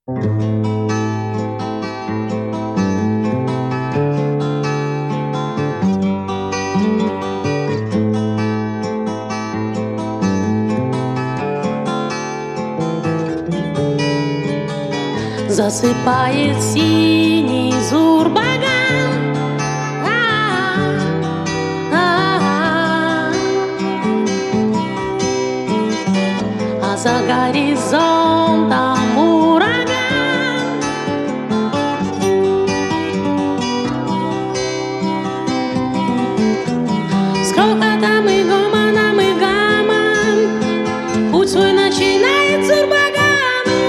Засыпает синий зурбаган, а за горизонтом ураган. С грохотом и гомоном и гамом путь свой начинает зурбагану.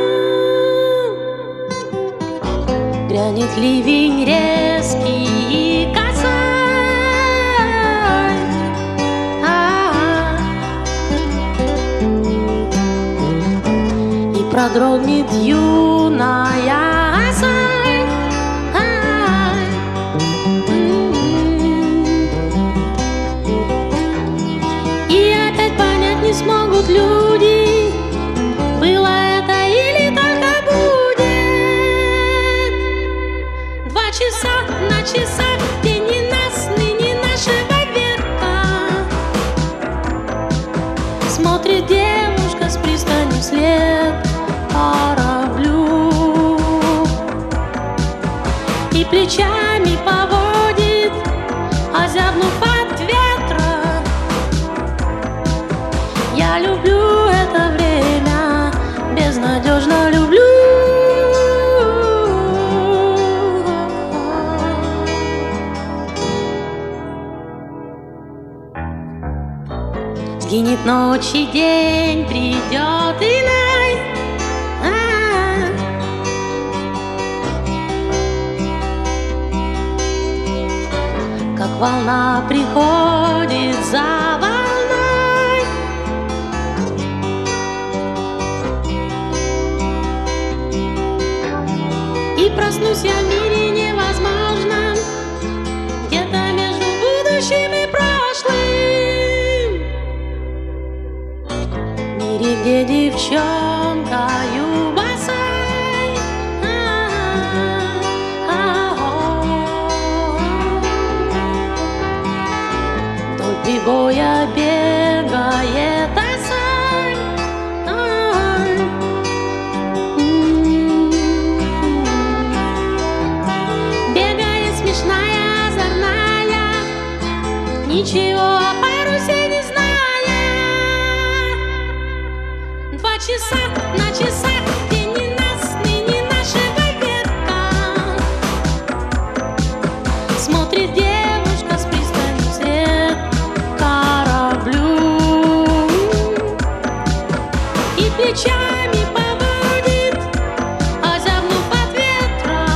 Грянет ливень резкий и косой, и продрогнет юная осой. И опять понять не смогут люди, было это или только будет. 2 часа на часах, день ненастный, не нашего века. Смотрит девушка с пристани вслед кораблю и плечами поводит, озябнув от ветра. Я люблю это время, безнадежно люблю. Сгинет ночь и день, придет иной, как волна приходит за волной. И проснусь я в мире невозможном, где-то между будущим и прошлым. Где девчонкою босой вдоль прибоя бегает осой. Бегает смешная, озорная, ничего о парусе не зная. 2 часа на часах, день ненастный, не нашего века. Смотрит девушка с пристани вслед кораблю и плечами поводит, озябнув от ветра.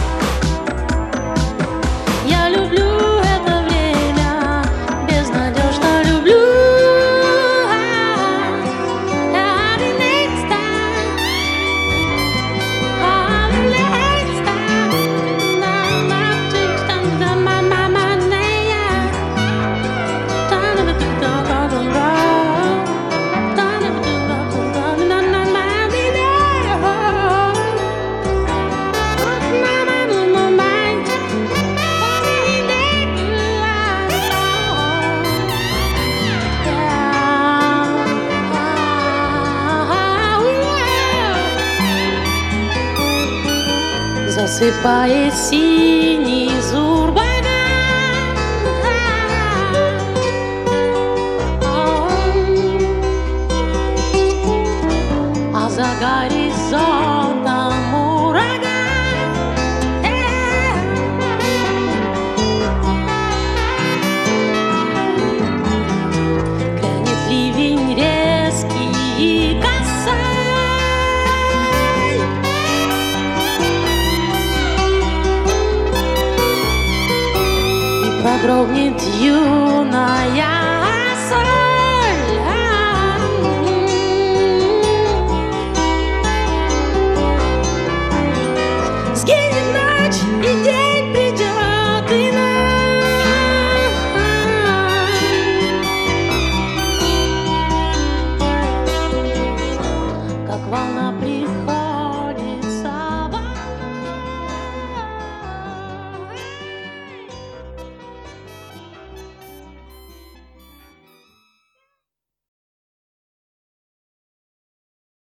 Я люблю это время, безнадежно люблю. Засыпает синий зурбаган, а за горизонтом ураган. Грянет ливень резкий и косой, продрогнет юная